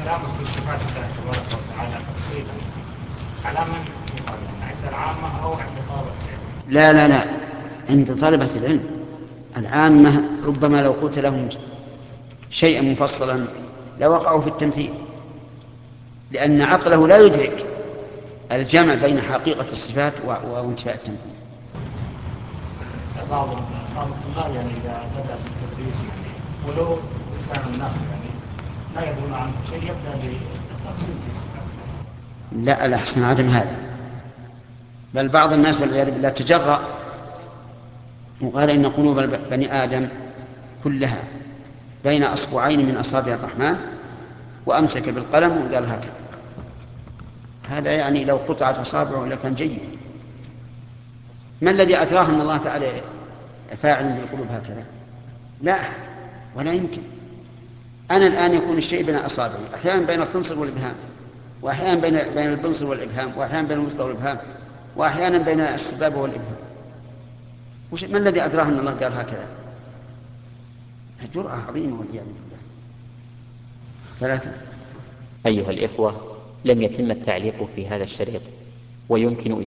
كلامه في صفات الله تبارك وتعالى تفصيلا على من يقال عند العامة أو عند طلبة العلم؟ لا لا لا، عند طلبة العلم. العامة ربما لو قلت لهم شيئا مفصلا لوقعوا في التمثيل، لأن عقله لا يدرك الجمع بين حقيقة الصفات وانتفاء التمثيل. بعض الطلاب يعني إذا بدأ في التدريس يعني ولو كان الناس يعني لا يدرون عنه شيء يبدأ بالتفصيل في صفات الله. لا، الأحسن عدم هذا، بل بعض الناس والعياذ بالله تجرأ وقال إن قلوب بني آدم كلها بين أصبعين من أصابع الرحمن، وأمسك بالقلم وقال هكذا. هذا يعني لو قطعت أصابعه لكان جيد. ما الذي أدراه أن الله تعالى فاعل بالقلوب هكذا؟ لا، ولا يمكن. أنا الآن يكون الشيء بين أصابعي، أحيانا بين الخنصر والإبهام، وأحيانا بين البنصر والإبهام، وأحيانا بين الوسطى والإبهام، وأحيانا بين السبابة والإبهام. ما الذي أدراه أن الله قال هكذا؟ جرأة عظيمة والعياذ بالله. ثلاثة. أيها الإخوة، لم يتم التعليق في هذا الشريط، ويمكن